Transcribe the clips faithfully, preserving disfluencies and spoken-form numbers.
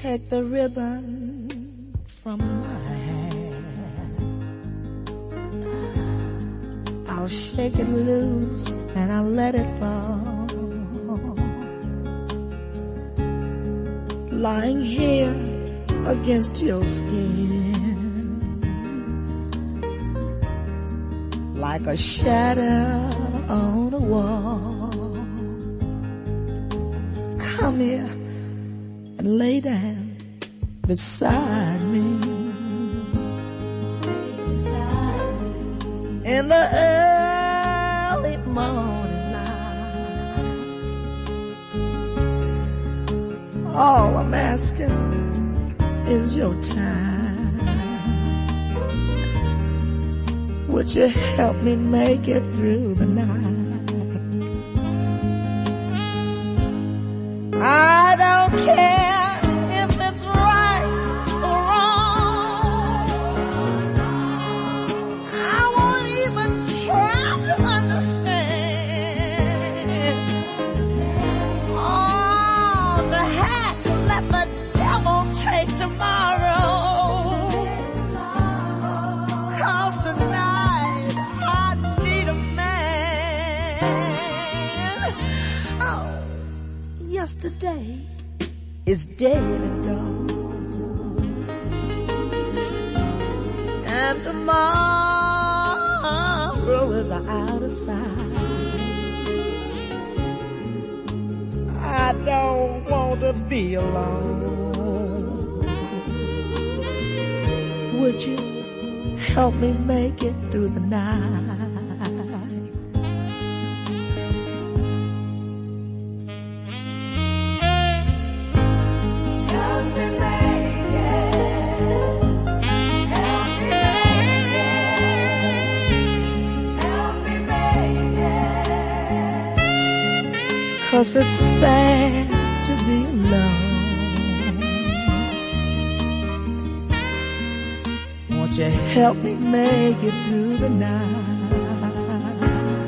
take the ribbon from my hair. I'll shake it loose and I'll let it fall. Lying here against your skin, like a shadow on a wall. Come here and lay down beside me. In the early morning light, all I'm asking is your time. Would you help me make it through the night? I don't care if it's right or wrong. I won't even try to understand. Oh, to heck, let the devil take tomorrow. 'Cause tonight I need a man. Oh, yesterday is dead and gone, and tomorrow is out of sight. I don't want to be alone. Would you help me make it through the night? Cause it's sad to be alone. Won't you help me make it through the night?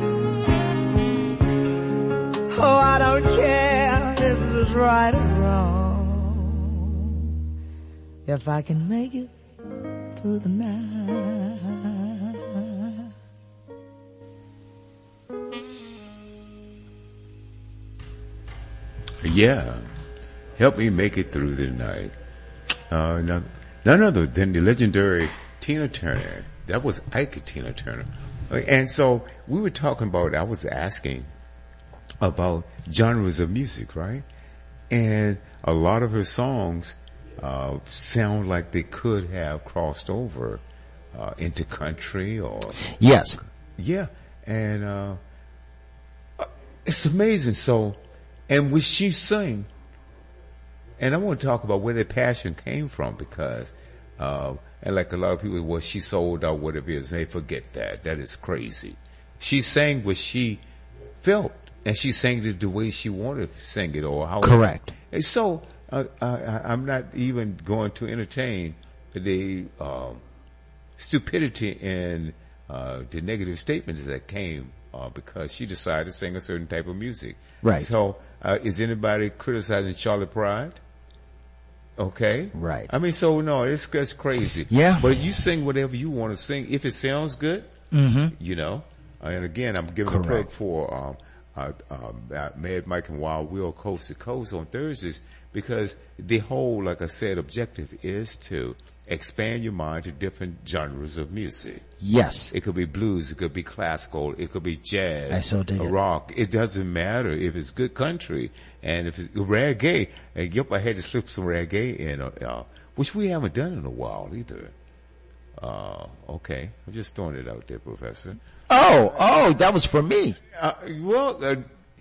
Oh, I don't care if it's right or wrong, if I can make it through the night. Yeah, help me make it through the night. Uh, none, none other than the legendary Tina Turner. That was Ike Tina Turner. And so we were talking about, I was asking about genres of music, right? And a lot of her songs uh, sound like they could have crossed over uh, into country or... Yes. Yeah, and uh, it's amazing. So... And when she sang, and I want to talk about where that passion came from, because, uh, and like a lot of people, well, she sold out, whatever it is, they forget that. That is crazy. She sang what she felt, and she sang it the way she wanted to sing it, or how. Correct. And so, uh, I, I'm not even going to entertain the, um, stupidity and, uh, the negative statements that came, uh, because she decided to sing a certain type of music. Right. So, Uh, is anybody criticizing Charlotte Pride? Okay. Right. I mean, so no, it's, it's crazy. Yeah. But you sing whatever you want to sing. If it sounds good, mm-hmm. you know, and again, I'm giving Correct. a plug for, um, uh, um, uh, Mad Mike and Wild Will Coast to Coast on Thursdays, because the whole, like I said, objective is to expand your mind to different genres of music. Yes. It could be blues, it could be classical, it could be jazz, I so dig it. rock. It doesn't matter if it's good country, and if it's reggae. And yep, I had to slip some reggae in, uh, uh, which we haven't done in a while either. Uh, okay. I'm just throwing it out there, Professor. Oh, oh, that was for me. Uh, well, uh,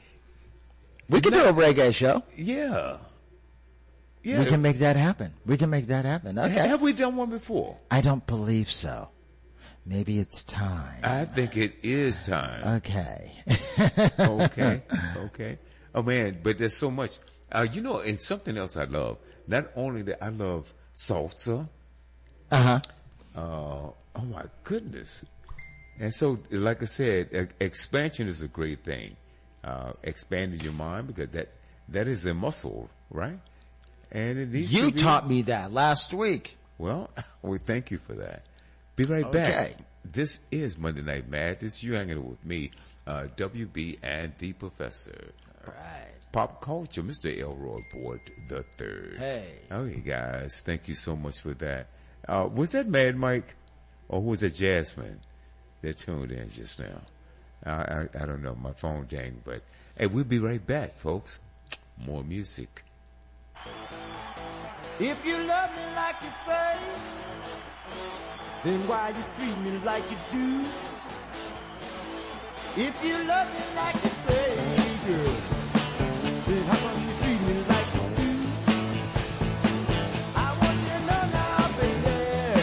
we can do a reggae show. Yeah. Yeah. We can make that happen. We can make that happen. Okay. Have we done one before? I don't believe so. Maybe it's time. I think it is time. Okay. okay. Okay. Oh man, but there's so much. Uh, you know, and something else I love. Not only that, I love salsa. Uh-huh. Uh, oh my goodness. And so, like I said, e- expansion is a great thing. Uh, expanding your mind, because that, that is a muscle, right? And it needs You to be, taught me that last week. Well, we thank you for that. Be right Okay. back. This is Monday Night Madness. You hanging with me, uh, W B and the Professor. Right. Pop culture, Mister Elroy Boyd the Third. Hey. Okay, guys, thank you so much for that. Uh, was that Mad Mike, or was that Jasmine that tuned in just now? I, I, I don't know. My phone dang, but hey, we'll be right back, folks. More music. If you love me like you say, then why you treat me like you do? If you love me like you say, girl, then how come you treat me like you do? I want you to know now, baby,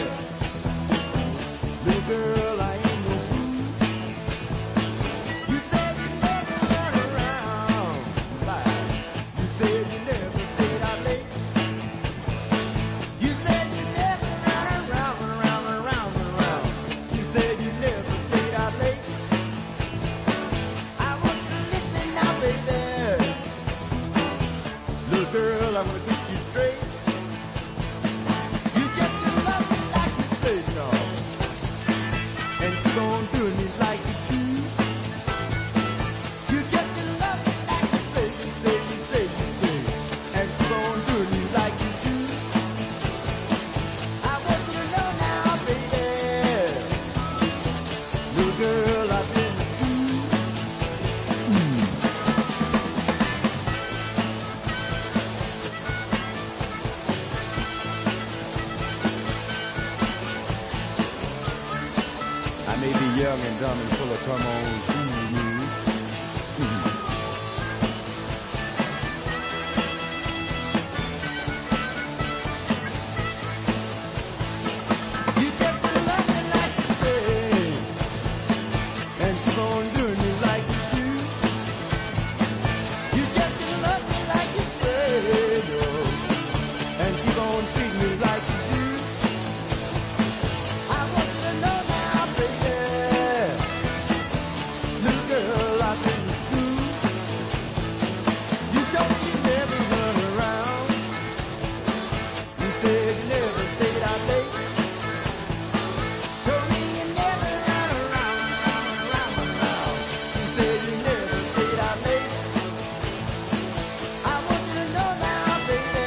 little girl, I ain't no fool. You said you never run around, like you said you never stayed out late. You said you never run around, around, around, around. You said you never stayed out late. I want you to listen now, baby. Little girl, I'm gonna get you straight. You just gonna love me like you say, no. And you gon' do me like you do. You just gonna love me like you say, you say, you say, you say. And you gon' do me like you do. I want you to know now, baby. Little girl, I've been through. I may be young and dumb and full of come on. You just gonna love me like you say, and keep on doing me like you do. You just gonna love me like you say, no, and keep on treating me like you do. I want you to know now, baby, little girl, I've been through. You told me you never run around. You said you never stayed out late. Told me you never run around, around, around, around. You said you never stayed out late. I want you to know now, baby,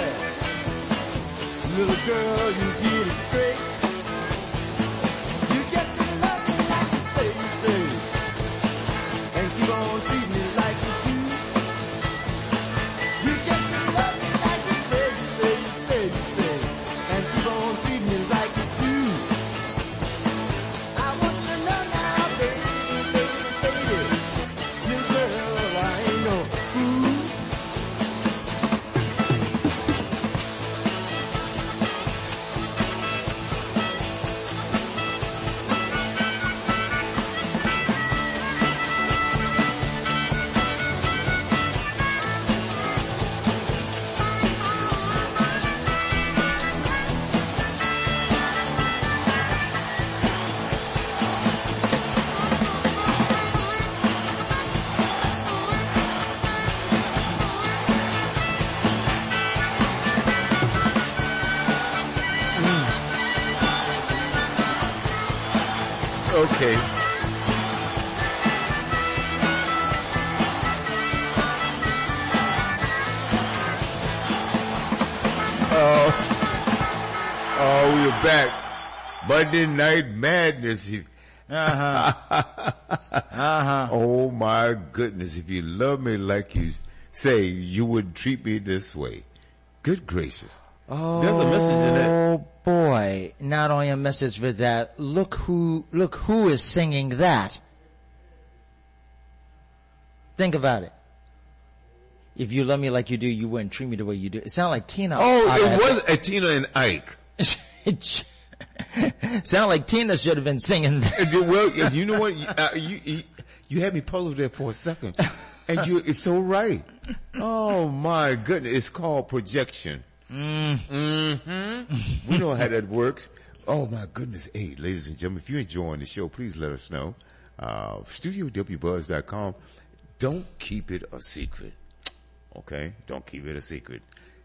little girl, you get it straight. You just gonna love me like you say, you say, and keep on treating me like you do. You just gonna love me like you say, you say, you say, you say, and keep on treating me like you do. I want you to know now, baby, baby, baby, little girl, I ain't no fool. Okay. Oh, oh, we're back. Monday Night Madness. Uh-huh. Uh-huh. Oh my goodness. If you love me like you say, you wouldn't treat me this way. Good gracious. Oh, There's a message in that. Oh boy. Not only a message for that, look who, look who is singing that. Think about it. If you love me like you do, you wouldn't treat me the way you do. It sounded like Tina. Oh, out it of- was Atina and Ike. It sounded like Tina should have been singing that. And you- well, you know what? You, uh, you, you, you had me puzzled there for a second. And you, it's so right. Oh my goodness. It's called projection. Mm. Mm-hmm. We know how that works. Oh my goodness. Hey, ladies and gentlemen, if you're enjoying the show, please let us know. Uh, studio w buzz dot com. Don't keep it a secret. Okay? Don't keep it a secret.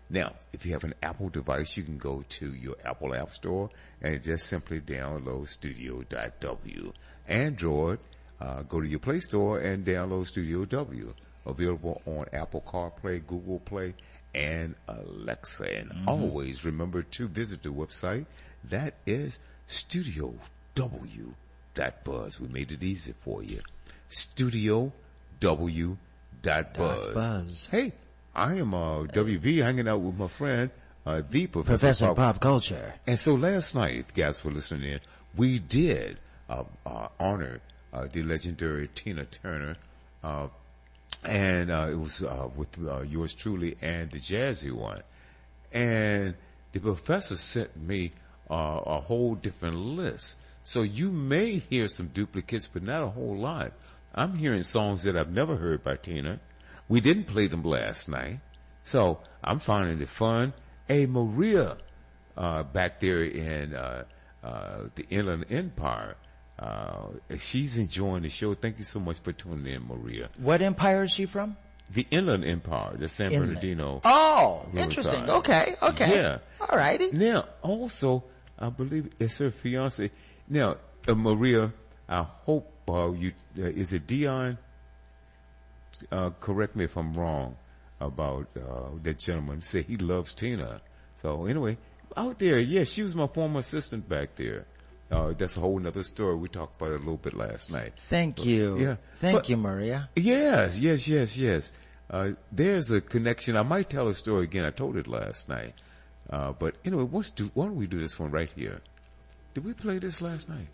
Now, if you have an Apple device, you can go to your Apple App Store and just simply download studio dot w. Android, uh, go to your Play Store and download Studio W. Available on Apple CarPlay, Google Play, and Alexa. And mm-hmm. always remember to visit the website. That is studio w dot buzz. We made it easy for you. studio w dot buzz. Buzz. Hey, I am uh, W B hanging out with my friend, uh, the Professor, Professor Pop. Pop Culture. And so last night, if you guys were listening in, we did uh, uh, honor uh, the legendary Tina Turner, uh, and uh, it was uh, with uh, yours truly and the Jazzy one. And the professor sent me uh, a whole different list. So you may hear some duplicates, but not a whole lot. I'm hearing songs that I've never heard by Tina. We didn't play them last night, so I'm finding it fun. Hey, Maria, uh, back there in, uh, uh, the Inland Empire, uh, she's enjoying the show. Thank you so much for tuning in, Maria. What empire is she from? The Inland Empire, the San Inland. Bernardino. Oh, Riverside. interesting. Okay, okay. Yeah. All righty. Now, also, I believe it's her fiance. Now, uh, Maria, I hope, uh, you, uh, is it Dion? Uh, correct me if I'm wrong about, uh, that gentleman. Say he loves Tina. So anyway, out there, yeah, she was my former assistant back there. Uh, that's a whole nother story. We talked about it a little bit last night. Thank But, you. Yeah. Thank But- you, Maria. Yes, yes, yes, yes. Uh, there's a connection. I might tell a story again. I told it last night. Uh, but anyway, what's do, why don't we do this one right here? Did we play this last night?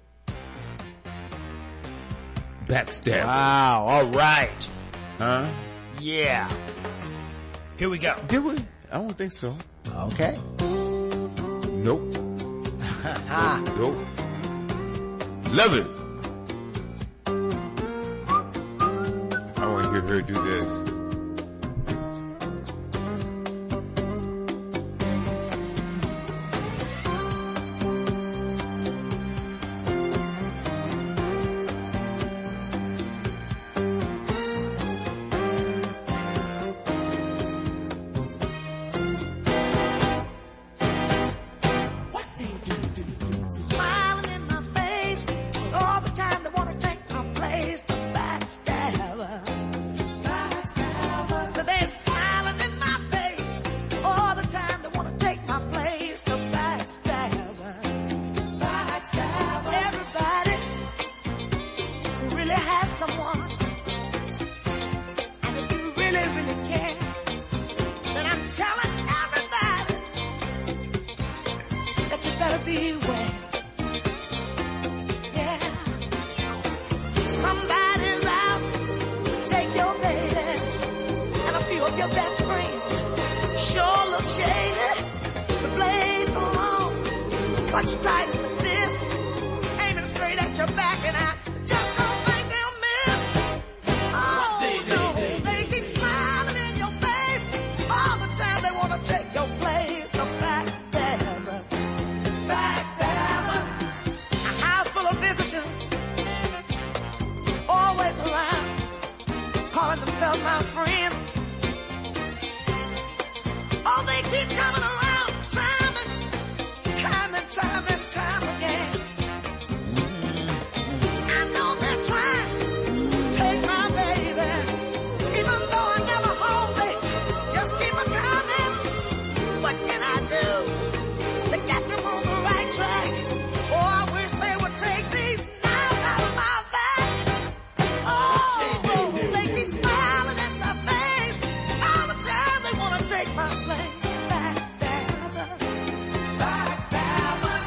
Backstab. Wow. All right. Huh? Yeah. Here we go. Did we? I don't think so. Okay. Nope. Nope. Love it. I want to hear her do this. Smiling in my face, but all the time they wanna take my place. The backstabber, backstabber. So they're smiling in my face, all the time they wanna take my place. The backstabber, backstabber. Everybody who really has someone, and if you really, really care, then I'm telling everybody that you better beware. Yeah. Somebody's out, take your baby, and a few of your best friends. Sure look shady, the blade's long, clutch tight with this, aiming straight at your back, and I just don't think they'll miss. Oh, no, they keep smiling in your face, all the time they wanna take your place. The backstabber, backstabbers, a house full of visitors, always around, calling themselves my friends. Oh, they keep coming around, time and time and time and time again. I know they're trying to take my baby, even though I never hold it. Just keep on coming. What can I do to get them on the right track? Oh, I wish they would take these knives out of my back. Oh, they keep smiling in my face all the time. They want to take my place. Backstabber, backstabber.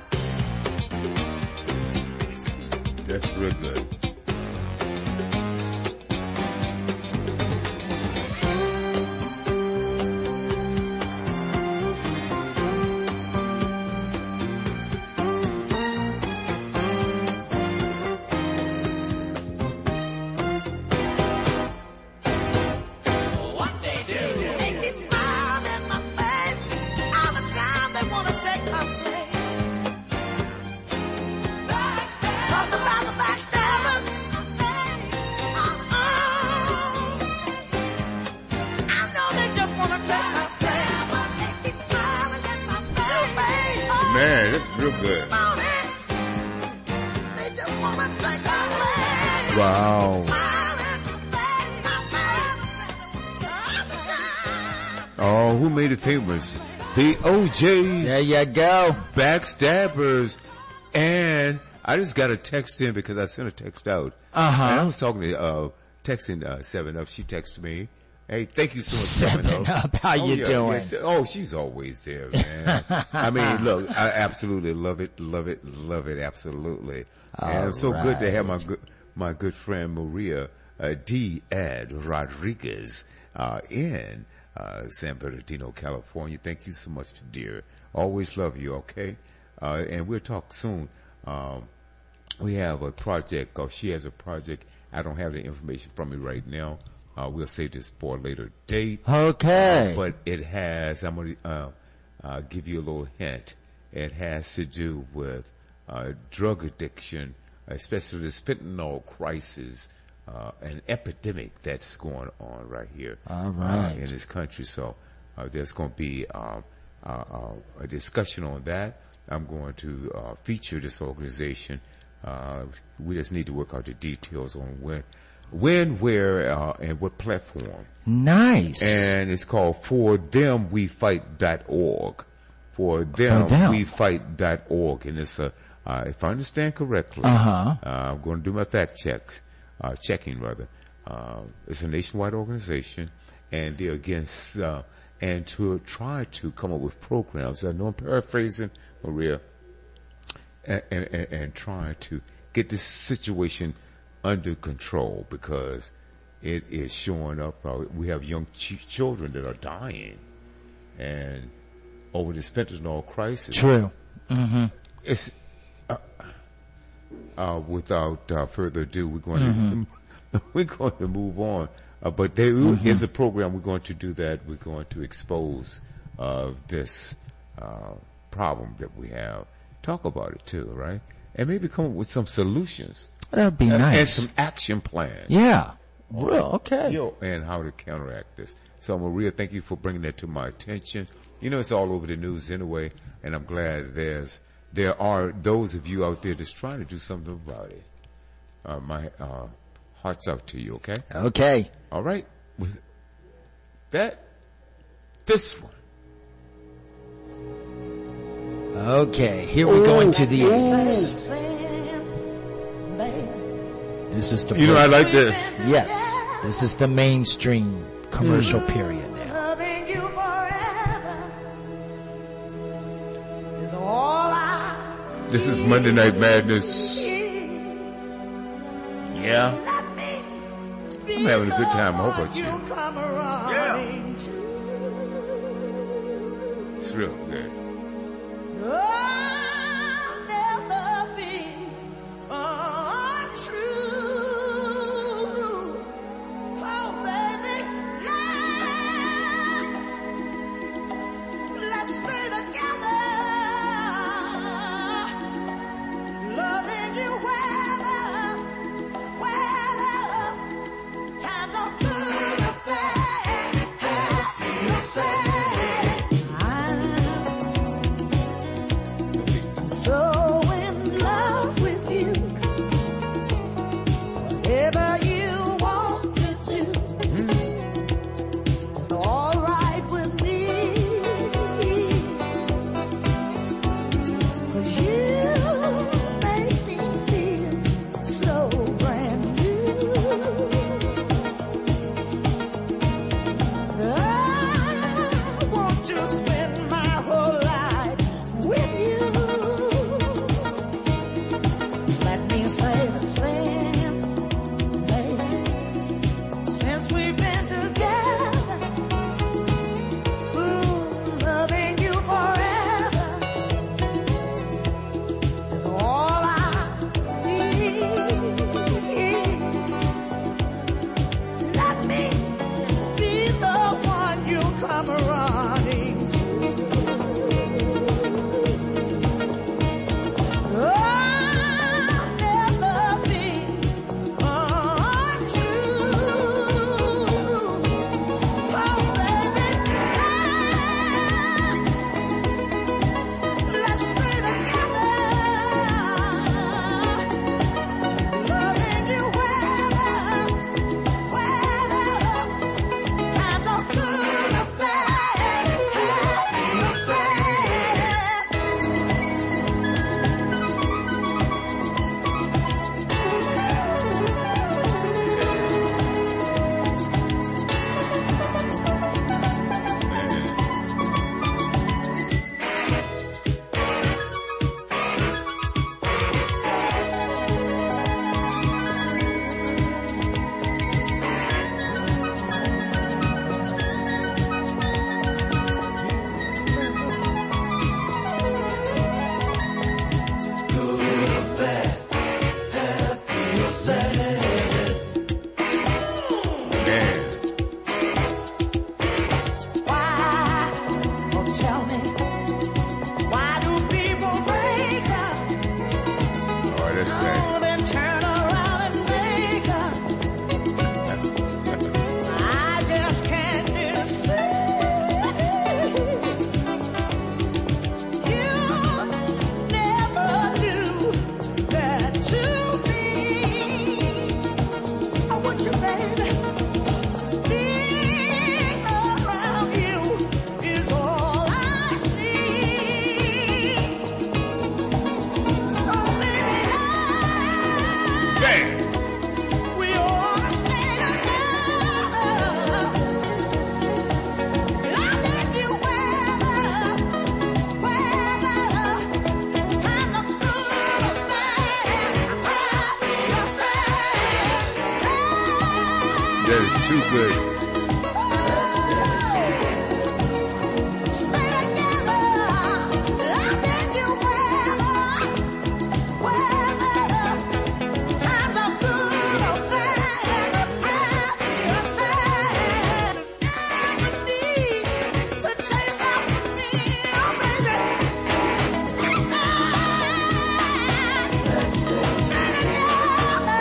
That's real good. They keep smiling in my face all the time. They want to take my place. Talk about the backstabbers. real good. They just wanna take away. Wow. Oh, who made it famous? The O Js. There you go. Backstabbers. And I just got a text in because I sent a text out. Uh-huh. And I was talking to, uh, texting, uh, Seven Up. She texted me. Hey, thank you so much, Seven, Seven Up. How oh, you yeah, doing? yes. Oh, she's always there, man. I mean, look, I absolutely love it, love it, love it, absolutely. And it's so good to have my good, my good friend Maria, uh, D. Ed Rodriguez, uh, in, uh, San Bernardino, California. Thank you so much, dear. Always love you, okay? Uh, and we'll talk soon. Um, we have a project, or she has a project. I don't have the information from me right now. Uh, we'll save this for a later date. Okay. Uh, but it has, I'm going to, uh, uh, give you a little hint. It has to do with, uh, drug addiction, especially this fentanyl crisis, uh, an epidemic that's going on right here. All right. Uh, in this country. So, uh, there's going to be, um, uh, uh, a discussion on that. I'm going to, uh, feature this organization. Uh, we just need to work out the details on when, when, where, uh, and what platform. Nice. And it's called for them we fight dot org. For them, them. we fight dot org. And it's a, uh, if I understand correctly, Uh-huh. uh, I'm going to do my fact checks, uh, checking rather. Uh, it's a nationwide organization and they're against, uh, and to try to come up with programs. I know I'm paraphrasing, Maria, and, and, and, and trying to get this situation under control because it is showing up. Uh, we have young ch- children that are dying, and over this fentanyl crisis. True. Mm-hmm. It's uh, uh, without uh, further ado, we're going Mm-hmm. to we're going to move on. Uh, but there mm-hmm. is a program. We're going to do that. We're going to expose uh, this uh, problem that we have. Talk about it too, right? And maybe come up with some solutions. That'd be and, nice. And some action plans. Yeah. Real. Okay. Yo, and how to counteract this. So, Maria, thank you for bringing that to my attention. You know, it's all over the news anyway, and I'm glad there's there are those of you out there that's trying to do something about it. Uh, my uh, heart's out to you, okay? Okay. All right. With that, this one. Okay. Here we go into the eighties. This is the You know, I like this. Yes. This is the mainstream commercial mm. period now. Loving you forever is all I This is Monday Night Madness. Yeah. I'm having a good time. I hope about you. Yeah. It's real good. I'll never be untrue. Oh, baby, yeah. Let's stay together. Loving you weather, weather. Times are good and bad. Happy or sad. That's right. Then turn around and make up. I just can't do say. You never do that to me. I want you, baby. Being around you is all I see. So baby, Bang! we ought to stay together. And I think you weather, weather, time to prove that happy yourself. That is too good. Stay together. And I think you weather, weather, time to prove that happy yourself. Never need to chase after me, oh baby. Let's stay together.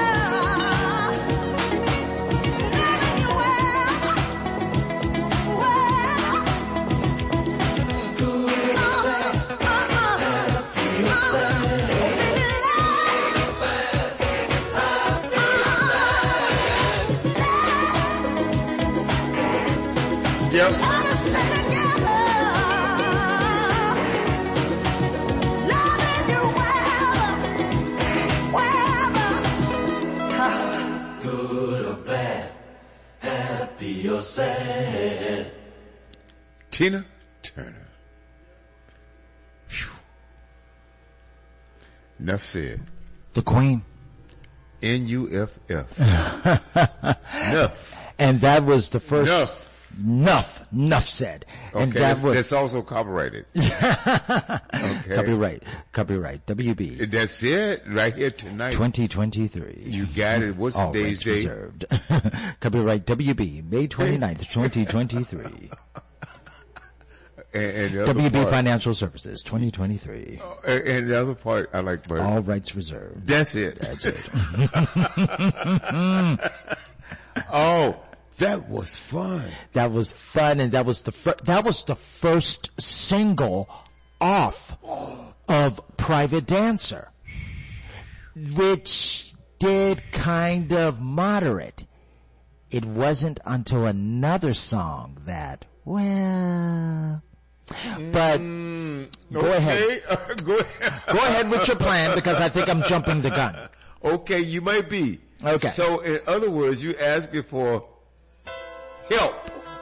Yes. Tina Turner. Phew. Enough said. The Queen. N U F F. Enough. And that was the first. Enough. Enough. Enough said. Okay, And that that's, was. that's also copyrighted. Okay. Copyright. Copyright. W B. That's it, right here tonight. twenty twenty-three. You got it. What's All today's rights date? reserved. Copyright W B, May twenty-ninth, twenty twenty-three. And, and the other W B part, Financial Services, twenty twenty-three. and, and the other part, I like better. All rights reserved. That's it. That's it. Oh, that was fun. That was fun, and that was the fir- that was the first single off of Private Dancer, which did kind of moderate. It wasn't until another song that, well, but go ahead, Okay, go ahead. go ahead with your plan because I think I'm jumping the gun. Okay, you might be. Okay. So, in other words, you asking for help.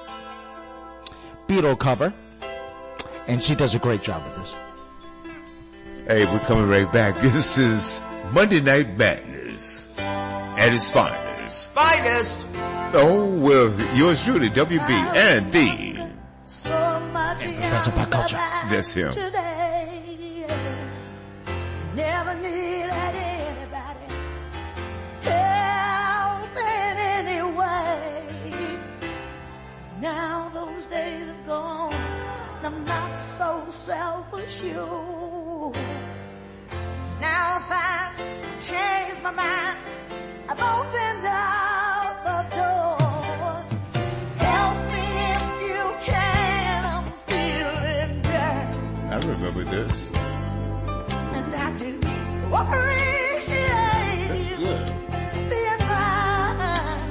Beatle cover, and she does a great job with this. Hey, we're coming right back. This is Monday Night Madness at its finest. Finest! Oh, well, yours truly, W B and the... So much And Professor Pop Culture. That's him. today. Never needed anybody help in any way. Now those days are gone. I'm not so self-assured. Now if I change my mind, I've opened up the doors. Help me if you can. I'm feeling down. I remember this. And I do appreciate That's you good. being mine.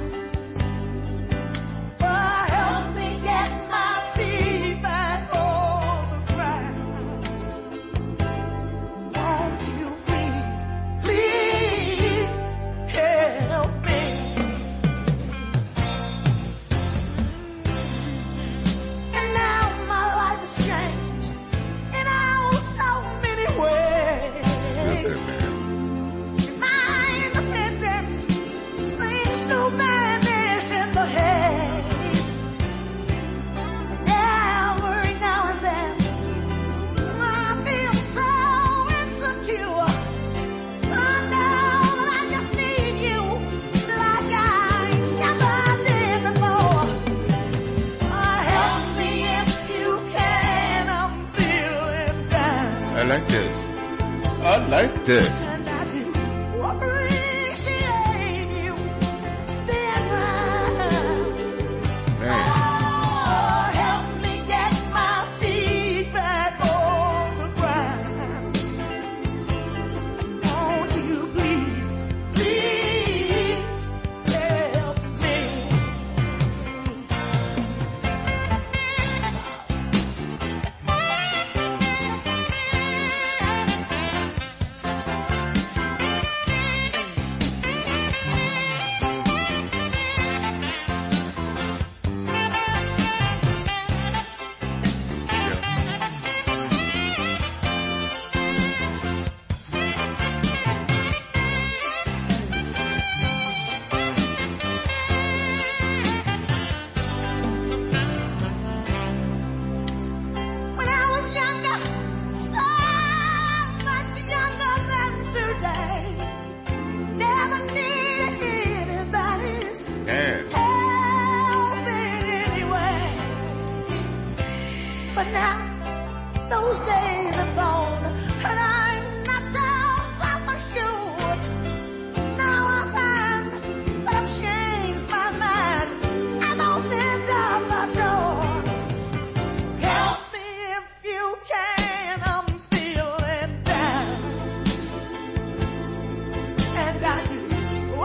But help me get my feet back on the ground. Won't you please, please help me? And now my life has changed in oh so many ways. Good, man. My independence seems to vanish in the haze. Every now and then, I feel so insecure. I know that I just need you like I never did before. Uh, help me if you can. I'm feeling down. I like this. I like this. And I do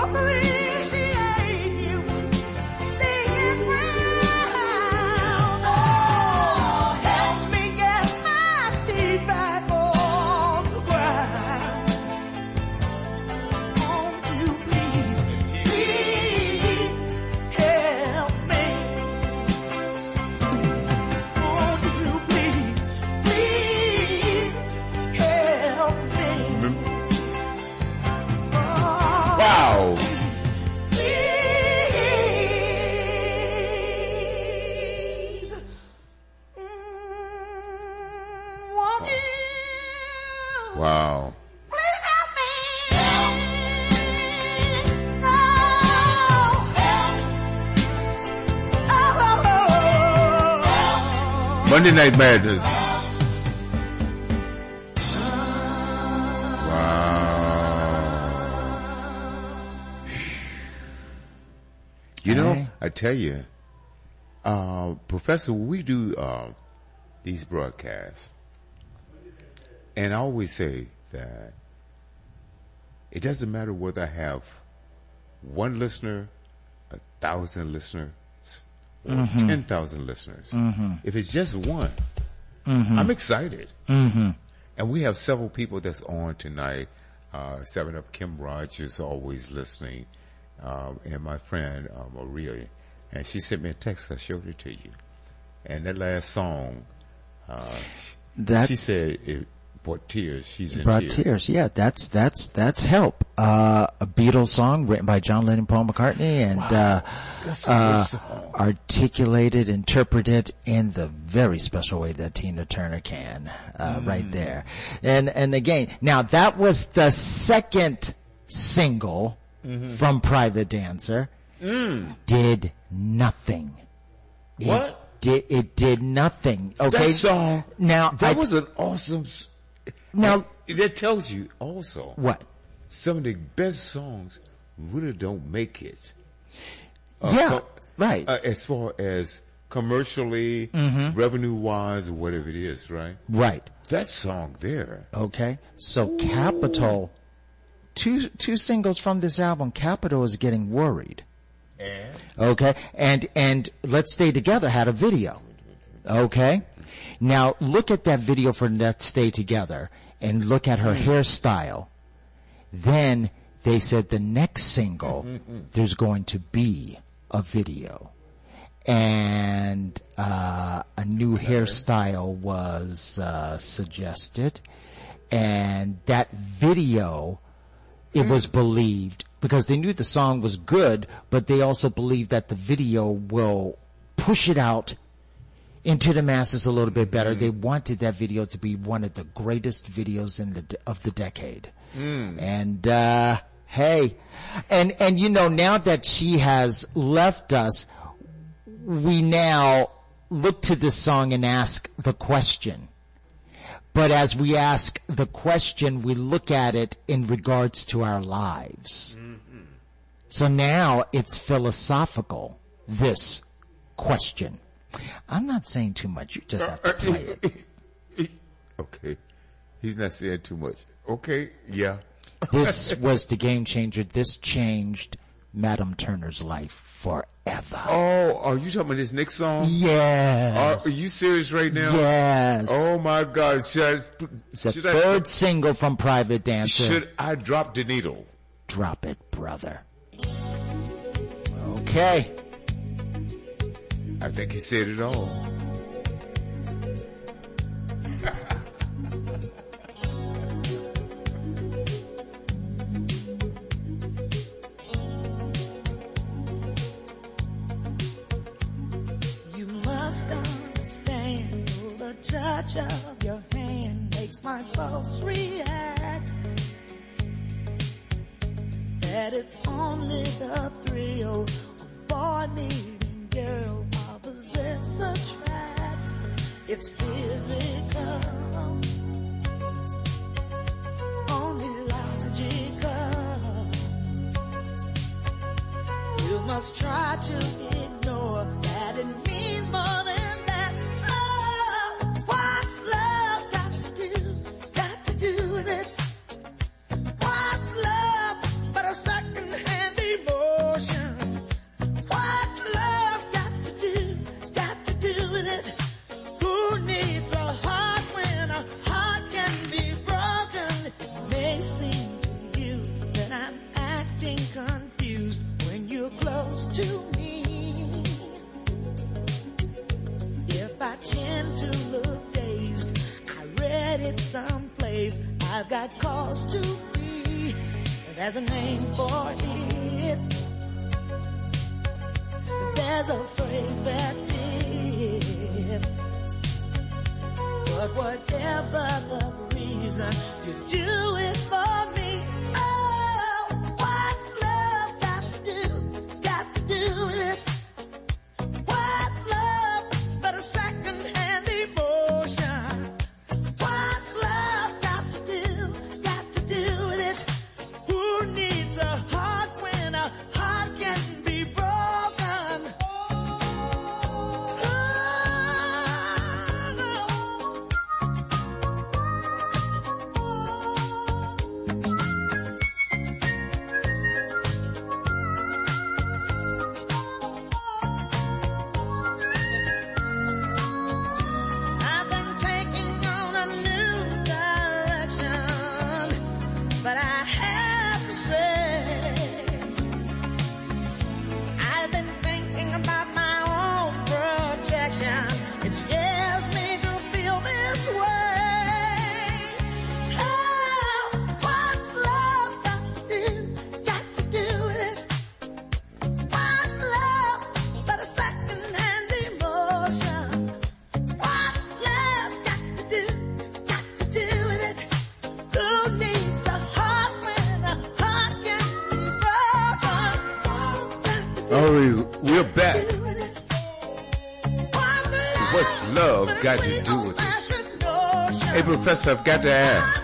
appreciate you sticking around. Oh, help me get my feet back on the ground. Won't you please, please help me? Won't you please, please help me? Oh, Wow. please. Mm, won't you? Wow. Please help me. Oh, help. Oh, Monday Night Madness. Wow. You know, Hey. I tell you, uh, Professor, we do uh, these broadcasts, and I always say that it doesn't matter whether I have one listener, a thousand listeners, or ten thousand listeners. If it's just one, I'm excited. And we have several people that's on tonight. Uh, Seven Up Kim Rogers always listening, um, and my friend uh, Maria, and she sent me a text. I showed it to you, and that last song, uh, That's she said it brought tears. She's in brought tears. tears. Yeah, that's that's that's help. Uh, a Beatles song written by John Lennon, Paul McCartney, and uh, That's a uh, good song. articulated, interpreted in the very special way that Tina Turner can, uh, Mm. right there. And and again, now that was the second single Mm-hmm. from Private Dancer. Did nothing. It What? Did it did nothing? Okay. That song, Now that I- was an awesome. s- now that tells you also what? some of the best songs really don't make it. Uh, Yeah, co- right. Uh, as far as commercially, revenue wise, or whatever it is, right? Right. That song there. Okay. So Capitol, two two singles from this album, Capitol is getting worried. And Okay. And and Let's Stay Together had a video. Okay. Now look at that video for Let's Stay Together and look at her hairstyle. Then they said the next single there's going to be a video. And uh a new hairstyle was uh suggested, and that video, it was believed, because they knew the song was good, but they also believed that the video will push it out into the masses a little bit better. They wanted that video to be one of the greatest videos in the of the decade. And uh hey, and and you know, now that she has left us, we now look to this song and ask the question. But as we ask the question, we look at it in regards to our lives. So now it's philosophical, this question. I'm not saying too much. You just have to play it. okay, he's not saying too much. Okay, yeah. This was the game changer. This changed Madam Turner's life forever. Oh, are you talking about this next song? Yes. Are, are you serious right now? Yes. Oh my God! Should I, The should I, third single from Private Dancer. should I drop the needle? Drop it, brother. Okay. I think he said it all. You must understand, the touch of your hand makes my pulse react. That it's only the thrill of boy meeting girl opposites attract. It's physical, only logical. You must try to ignore that it means more than that. Oh, what's love got to do, got to do with it? What's love but a second-hand acting confused when you're close to me. If I tend to look dazed, I read it someplace, I've got cause to be. There's a name for it. There's a phrase that fits. But whatever the reason, you do it for me. Oh, what's love got to do? It's got to do with it. What's love but a second-hand emotion? What's love got to do? Got to do with it. Who needs a heart when a heart can be broken? I've been taking on a new direction, but I have to say, I've been thinking about my own protection. It scares me to feel this way. Oh, what's love got to do? It's got to do with it. What's love but a second-hand emotion? What's love got to do? It's got to do with it. Who needs a heart when a heart can be broken? Oh, we- we're back. What's love got to do with it? Hey, Professor, I've got to ask.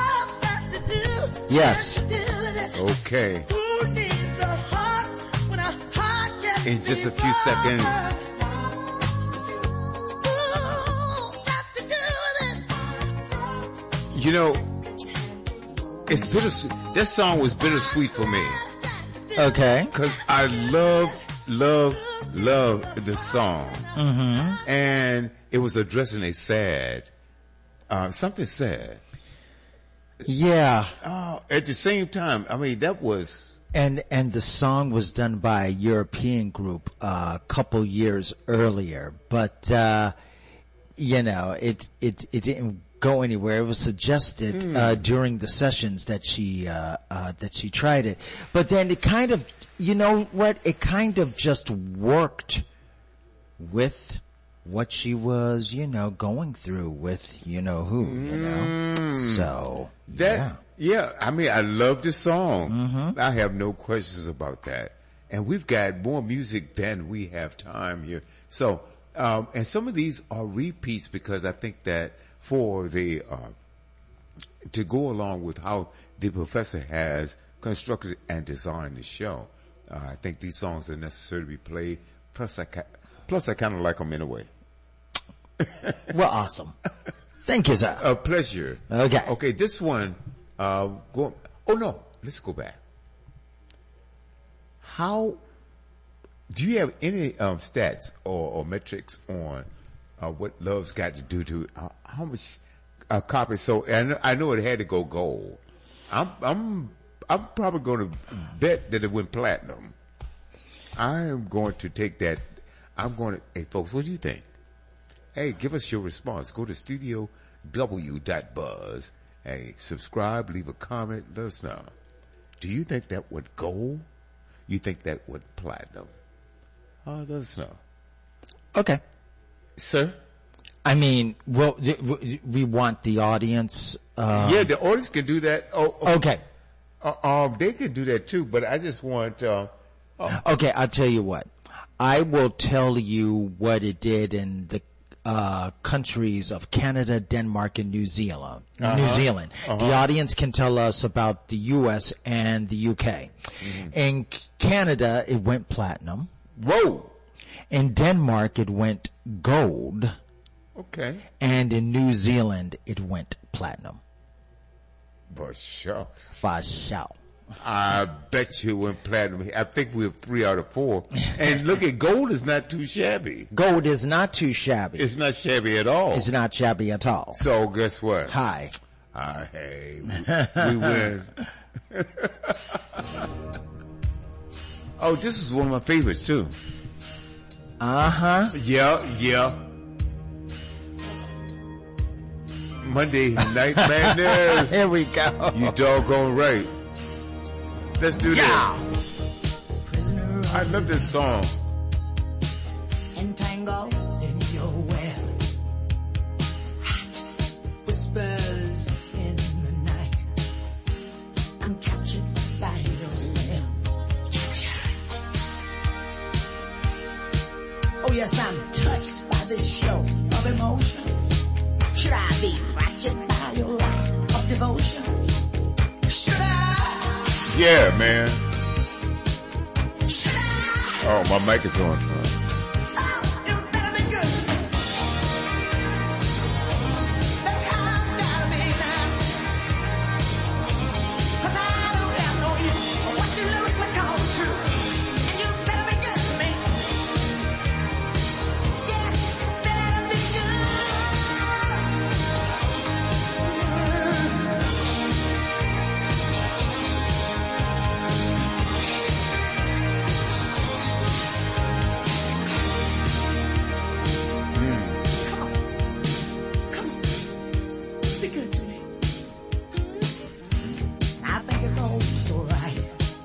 Yes. Okay. Who needs a heart when a heart can In just a be few seconds. broken? Who got to do with it? You know, it's bittersweet. That song was bittersweet for me. Okay. Cause I love, love, love the song. Mm-hmm. And it was addressing a sad, uh, something sad. Yeah. Oh, at the same time, I mean, that was, And and the song was done by a European group uh, a couple years earlier, but uh, you know it it it didn't go anywhere. It was suggested Hmm. uh, during the sessions that she uh, uh, that she tried it, but then it kind of, you know what? It kind of just worked with what she was, you know, going through with, you know who, you know. So that, yeah. yeah, I mean, I love the song. I have no questions about that. And we've got more music than we have time here. So, um, and some of these are repeats because I think that for the, uh, to go along with how the professor has constructed and designed the show, uh, I think these songs are necessary to be played. Plus, I, ca- plus I kind of like them anyway. Well, awesome. Thank you, sir. A pleasure. Okay. Okay, this one, uh, go, oh no, let's go back. How, do you have any, um, stats or, or metrics on, uh, what Love's got to do to, uh, how much, uh, copies? So, I know, I know it had to go gold. I'm, I'm, I'm probably going to bet that it went platinum. I am going to take that. I'm going to, hey folks, what do you think? Hey, give us your response. Go to studio w dot buzz. Hey, subscribe, leave a comment, let us know. Do you think that went gold? You think that went platinum? Uh, let us know. Okay. Sir? I mean, well, th- we want the audience. Uh, Yeah, the audience can do that. Oh, oh, Okay. uh, um, they can do that too, but I just want, uh, oh, Okay, I'll tell you what. I will tell you what it did in the uh countries of Canada, Denmark, and New Zealand. Uh-huh. New Zealand. Uh-huh. The audience can tell us about the U S and the U K. In C- Canada, it went platinum. whoa. In Denmark, it went gold. Okay. And in New Zealand, it went platinum. But shucks. For sure. I bet you went platinum. I think we have three out of four. And look at gold is not too shabby. Gold is not too shabby. It's not shabby at all. It's not shabby at all. So guess what? Hi. Ah, hey, we, we win. Oh, this is one of my favorites too. Uh-huh. Yeah, yeah. Monday Night Madness. Here we go. You doggone right. Let's do Yeah. Prisoner this. I love this song. entangled in your web. Hot whispers in the night. I'm captured by your spell. Captured. Oh yes, I'm touched by this show of emotion. Should I be fractured by your lack of devotion? Should I? Yeah, man. Should I? Oh, my mic is on. Oh, you better be good to me. That's how it's gotta be now. 'Cause I don't have no use for what you loosely call true. And you better be good to me. Yeah, better be good. Come on, be good to me. I think it's all so right.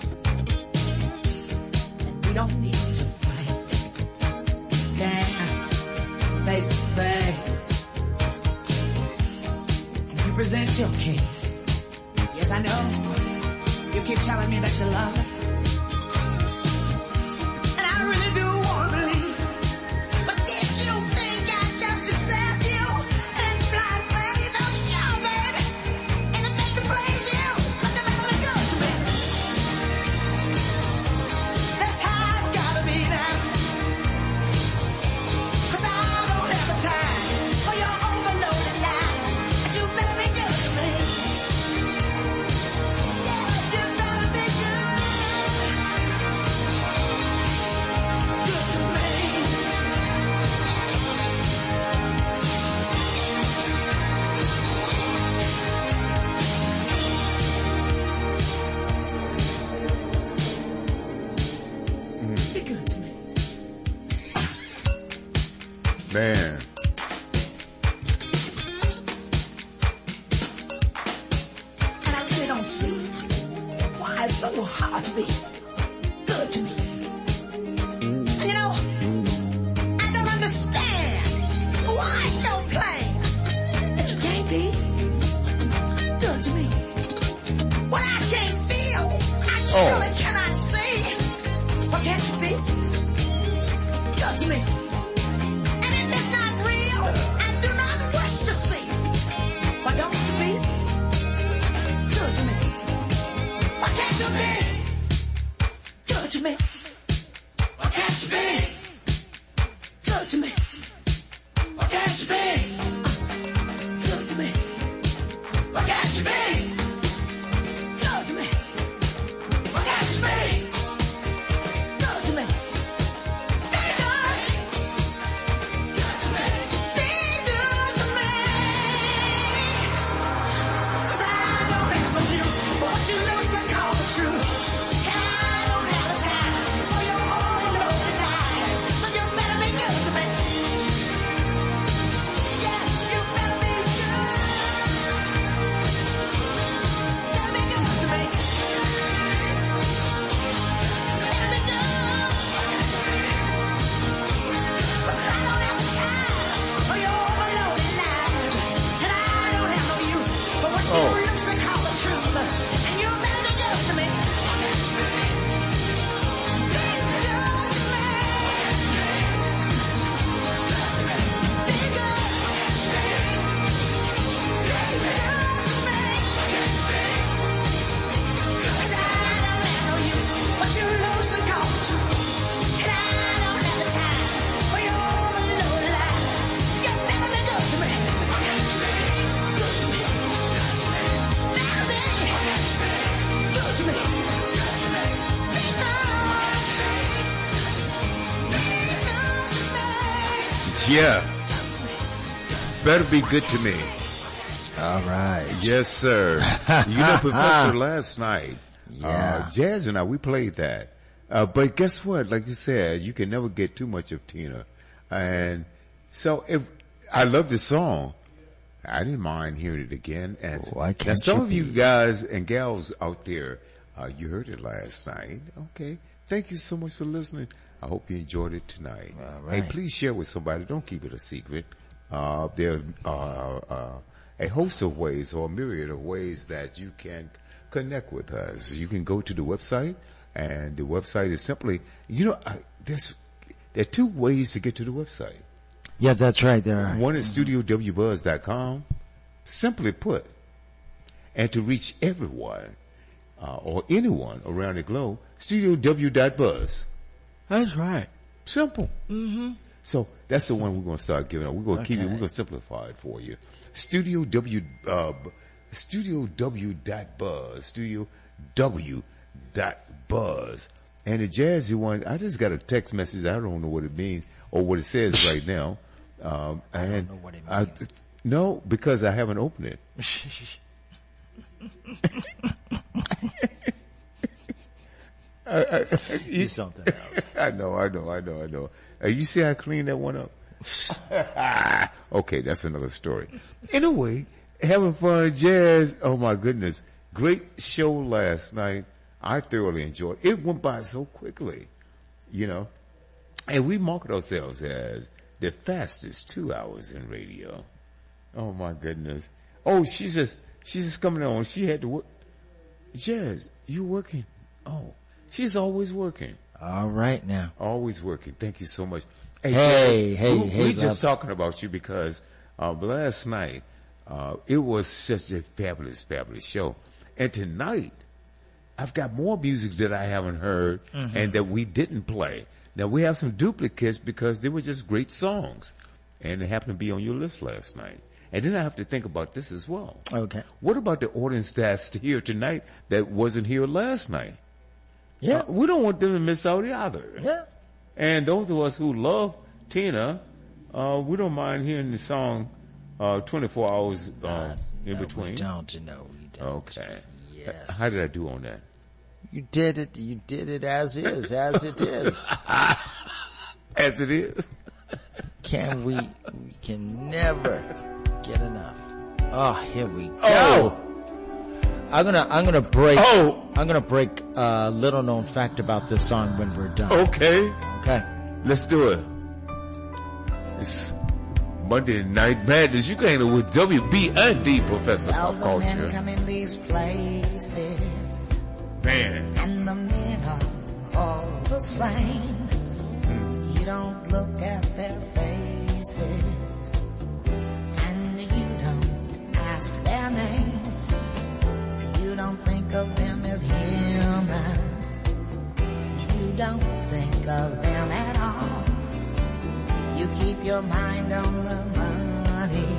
And we don't need to fight. Stand face to face. And you present your case. Yes, I know. You keep telling me that you love me. And I really do want to believe. But did you think I'd just accept you and blind faith? Oh, sure, baby. Anything to please you, but you better be good to me. That's how it's gotta be now. 'Cause I don't have the time for your overloaded lies. But you better be good to me. Yeah, you better be good. Good to me. Be good to me. Man. And I really don't see why it's so hard to be good to me. And you know, I don't understand why it's so plain that you can't be good to me. What I can't feel, I truly cannot see. Why can't you be good to me? And if it's not real, I do not wish to see. Why don't you be good to me? Why can't you be good to me? Why can't you be good to me? Why can't you be good to me? Why can't you be good to me? Why can't you be good to me? Be good. Good to me. Be good to me. 'Cause I don't have a use for what you loosely call the truth. And I don't have the time for your overloaded lies. So you better be good to me. Yeah, you better be good. Better be good to me. Better be good. 'Cause I don't have the time for your overloaded lies. And I don't have no use for what you Oh. loosely call the truth. And you better be good to me. Be good to me. Be good. Be good to me. 'Cause I don't have no use for what you loosely call the truth. And I don't have the time for your overloaded lies. You better be good to me. Good to me. Better be good to me. Be good. Yeah. Better be good to me. All right. Yes, sir. You know, Professor, last night, Yeah. uh, Jazz and I, we played that. Uh, but guess what? Like you said, you can never get too much of Tina. And so if I love this song, I didn't mind hearing it again. And Why can't now some you of you be? guys and gals out there, uh, you heard it last night. Okay. Thank you so much for listening. I hope you enjoyed it tonight. All right. Hey, please share with somebody. Don't keep it a secret. Uh, there are, uh, a host of ways or a myriad of ways that you can connect with us. You can go to the website, and the website is simply, you know, I, there's, there are two ways to get to the website. Yeah, that's right. There are. One is studio w buzz dot com, simply put. And to reach everyone, uh, or anyone around the globe, studio w dot buzz. That's right. Simple. Mm-hmm. So that's the one we're going to start giving out. We're going to keep it, Okay. we're going to simplify it for you. Studio W, uh, studio w dot buzz, studio w dot buzz. And the jazzy one, I just got a text message. I don't know what it means or what it says right now. Um, I don't and know what it I- means. no, because I haven't opened it. I, I, you, Do something else. I know, I know, I know, I know. Uh, you see how I cleaned that one up? Okay, that's another story. Anyway, having fun, jazz. Oh my goodness. Great show last night. I thoroughly enjoyed it. It went by so quickly, you know. And we market ourselves as the fastest two hours in radio. Oh my goodness. Oh, she's just, she's just coming on. She had to work. Jazz, you working? Oh, she's always working. All right now. Always working. Thank you so much. Hey, Jazz, hey, we, hey, we just love. talking about you because uh, last night uh, it was such a fabulous, fabulous show, and tonight I've got more music that I haven't heard Mm-hmm. and that we didn't play. Now we have some duplicates because they were just great songs, and they happened to be on your list last night. And then I have to think about this as well. Okay. What about the audience that's here tonight that wasn't here last night? Yeah. Uh, we don't want them to miss out either. Yeah. And those of us who love Tina, uh, we don't mind hearing the song, uh, twenty-four hours, uh, in No, we between. don't, you know, we don't. Okay. Yes. How did I do on that? You did it. You did it as is, as it is. As it is. Can we? We can never get enough. Oh, here we go. Oh. I'm gonna. I'm gonna break. Oh. I'm gonna break a little known fact about this song when we're done. Okay. Okay. Let's do it. It's Monday Night Madness. You can with W B N D, Professor All Pop the men Culture. come in these places, Man. and the men are all the same. You don't look at their faces, and you don't ask their names. You don't think of them as human. You don't think of them at all. You keep your mind on the money,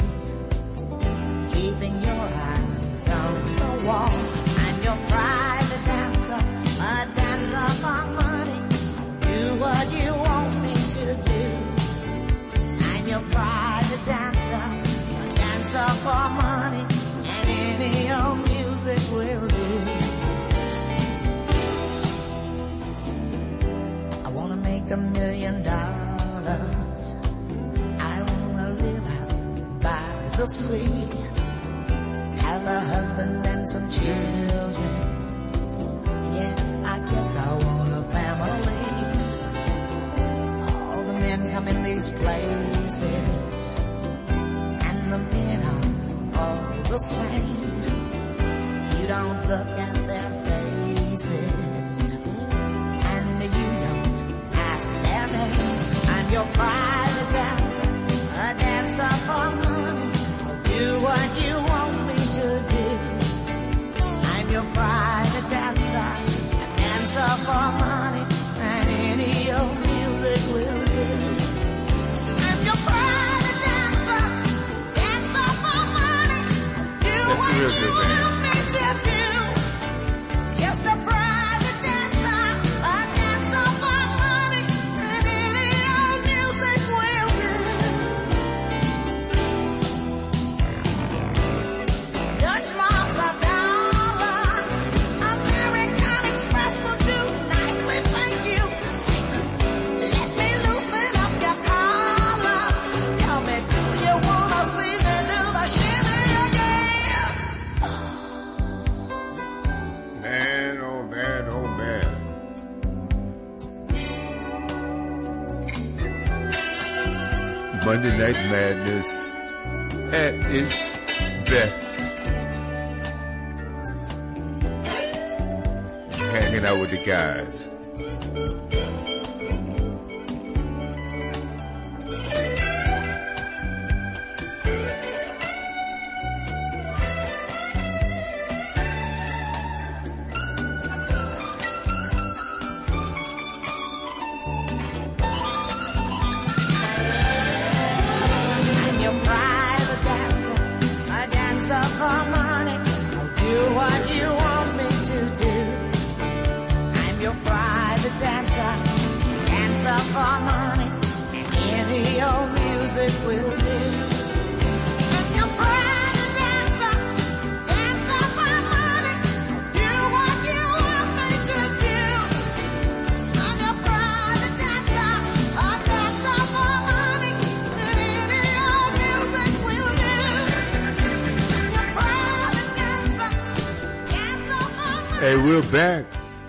keeping your eyes on the wall. I'm your private dancer, a dancer for money. Do what you want me to do. I'm your private dancer, a dancer for money, and any old music will do. I wanna make a million dollars. I wanna live out by the sea, have a husband and some children. Yeah, I guess I want a family. All the men come in these places, and the men are all the same. You don't look at their faces, and you don't ask their name. I'm your private dancer, a dancer for money. I'll do what you want me to do. I'm your private dancer, a dancer for money, and any old music will do. I'm your private dancer, dancer for money. I'll do That's what real you good, man. want me to do. Just a private dancer, a dancer for money, and any old music will do. Dutch marks are dollars, American Express will do nicely, thank Monday Night Madness at its best. Hanging out with the guys. Hey, we're back.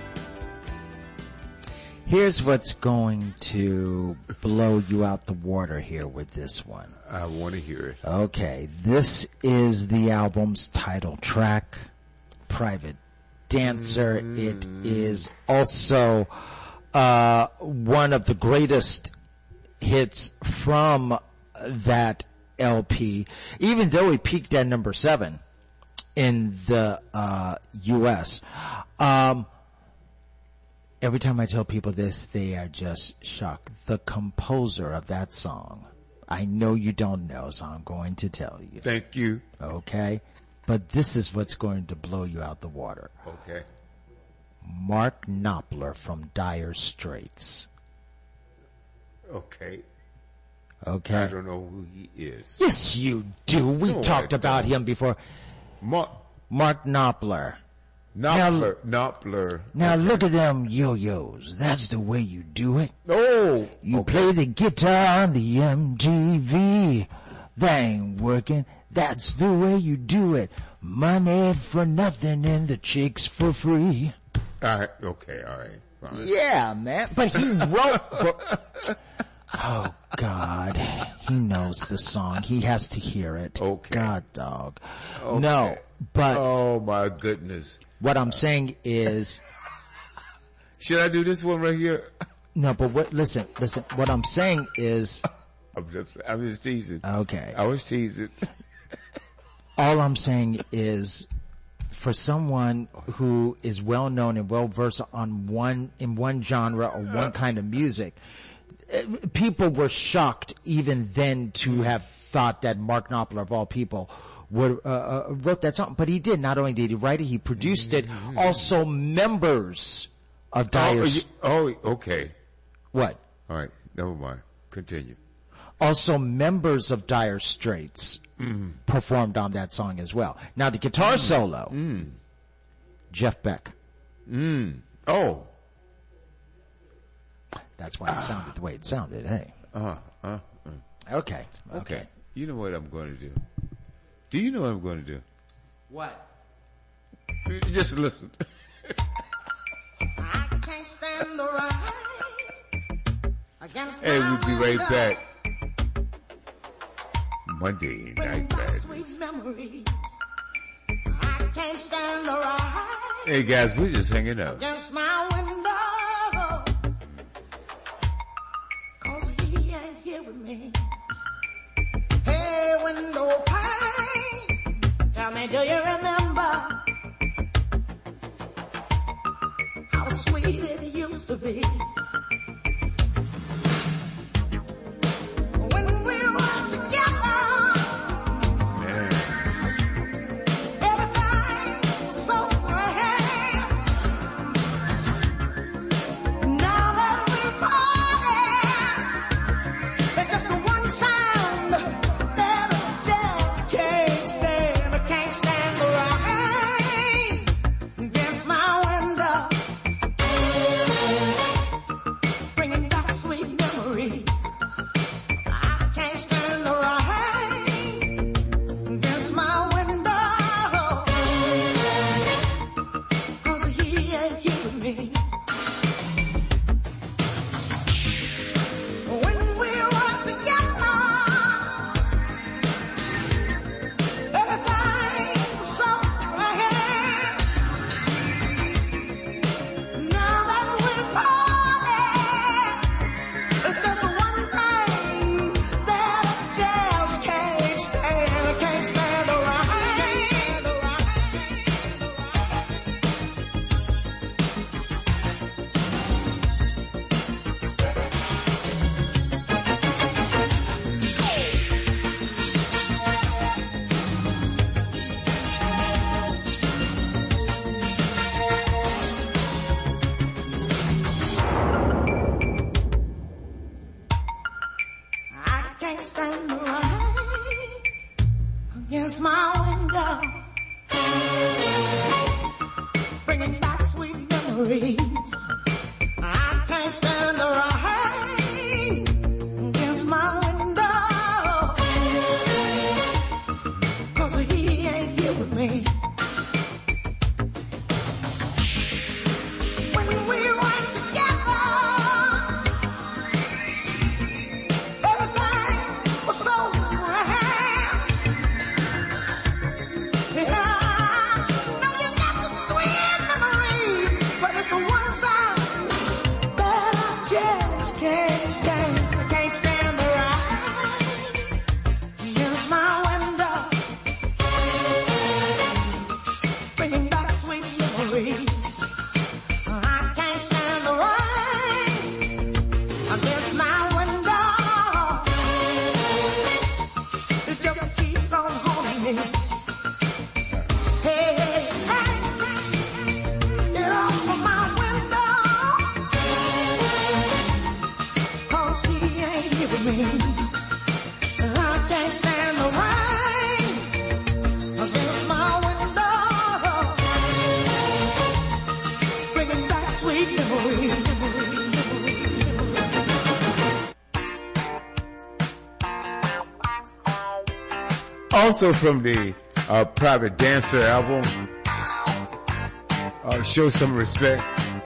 Here's what's going to blow you out the water here with this one. I want to hear it. Okay, this is the album's title track, Private Dancer. Mm. It is also uh one of the greatest hits from that L P, even though it peaked at number seven in the uh U S. Um every time I tell people this, they are just shocked. The composer of that song, I know you don't know, so I'm going to tell you. Thank you. Okay? But this is what's going to blow you out the water. Okay. Mark Knopfler from Dire Straits. Okay. Okay? I don't know who he is. Yes, you do. We No, talked I about don't. him before. Mark Mark Knopfler. Knopfler. Knopfler. Now look at them yo-yos. That's the way you do it. Oh, You okay. play the guitar on the M T V. That ain't working. That's the way you do it. Money for nothing and the chicks for free. All right. Okay. All right. Fine. Yeah, man. But he wrote... Oh, God. He knows the song. He has to hear it. Okay. God, dog. Okay. No, but Oh my goodness. what I'm saying is... Should I do this one right here? No, but what, listen, listen, what I'm saying is... I'm just, I'm just teasing. Okay. I was teasing. All I'm saying is, for someone who is well known and well versed on one, in one genre or one kind of music, eh, people were shocked even then to have thought that Mark Knopfler of all people would, uh, uh, wrote that song. But he did. Not only did he write it, he produced it. Also members of Dire Oh, you, Straits. oh, okay. What? All right. Never mind. Continue. Also members of Dire Straits Mm. performed on that song as well. Now the guitar solo, Mm. Jeff Beck. Mm. Oh. That's why it sounded the way it sounded. Hey. Uh, uh, uh. Okay. Okay. Okay. You know what I'm going to do? Do you know what I'm going to do? What? Just listen. I can't stand the rain against Hey, my we'll be right window. back. Monday Night Bring back Madness. sweet memories. I can't stand the rain Hey guys, we're just hanging out. against my window. Cause he ain't here with me. Hey, window pane, tell me, do you remember how sweet it used to be? When we were together, Man. everything was so grand. Now that we're parted, there's just one sound that I just can't stand. I can't stand the rain against my window. against my window, bringing back sweet memories. I can't stand the rain against my window, 'cause he ain't here with me. When we were together, everything was so grand. Yeah, now you got the sweet memories, but it's the one side that I just can't stand. I can't stand the rain against my window, bringing back sweet memories. I can't stand the rain against my window. It just keeps on haunting me. Hey, hey, hey, get off of my window, 'cause he ain't here with me. I can't stand the rain against my window, bringing back sweet memories. Also from the uh, Private Dancer album, uh, Show Some Respect.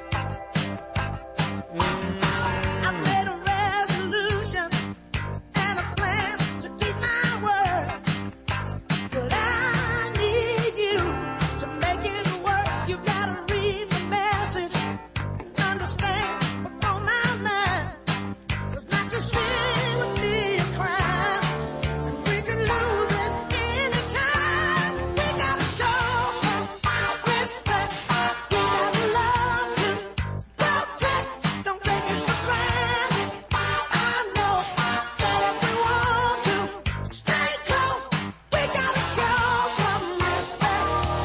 I made a resolution and a plan to keep my word, but I need you to make it work. You gotta read the message, understand what's on my mind. It's not to sit with me and cry, and we could lose it anytime. We gotta show some respect. We gotta love to protect. Don't take it for granted. I know that if we want to stay close, we gotta show some respect.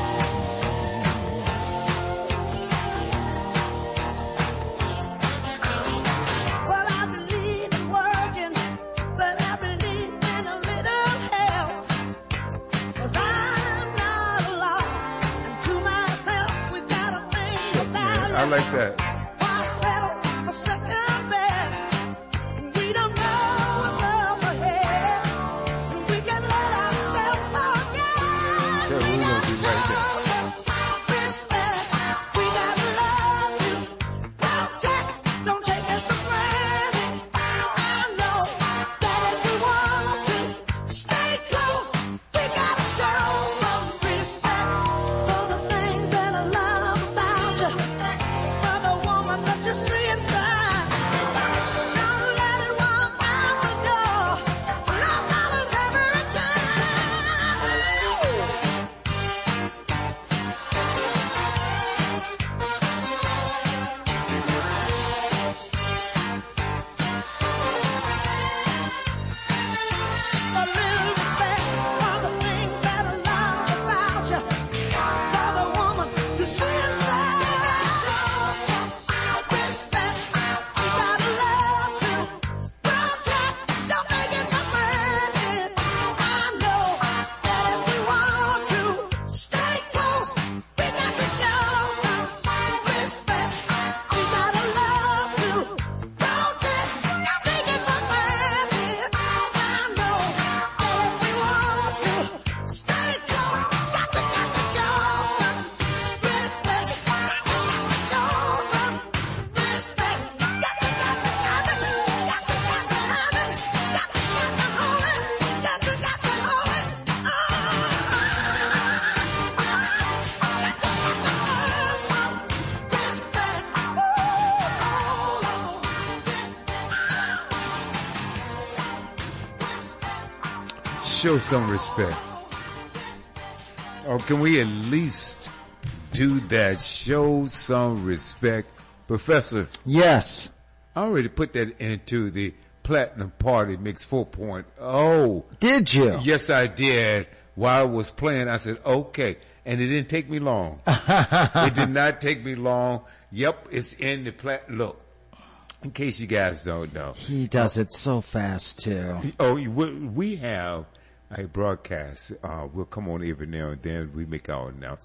Well, I believe in working, but I believe in a little help. 'Cause I'm not alone, and to myself, we gotta think about I it. like that. Why settle for second best? We don't know what's up ahead. We can let ourselves forget. Sure, We we're gonna gotta be right show there. some respect. We gotta love to protect. Don't take it for granted. I know that if we want to stay close, we gotta show some respect for the things that I love about you, for the woman that you see inside. Don't let it walk out the door. Love matters every time. A little respect for the things that I love about you, for the woman you see inside. Respect, you gotta love to protect. Don't take it for granted. I know that if we want to stay close, we got to show some respect. You gotta love to protect. Don't take it for granted. I know that if we want to stay close, got to, got to show some respect. Got to, got to show some respect. Got to, got to have it. Got to, got to have it. Got to, got to hold it. Got to, got to hold it. Oh. Got to, got to have some respect. Show some respect. Or can we at least do that? Show some respect. Professor, Yes. I already put that into the Platinum Party Mix four point oh. Did you? Yes, I did. While I was playing, I said, okay. And it didn't take me long. It did not take me long. Yep, it's in the plat. Look, in case you guys don't know. He does it so fast too. Oh, we we have I broadcast. Uh, we'll come on every now and then. We make our announcements.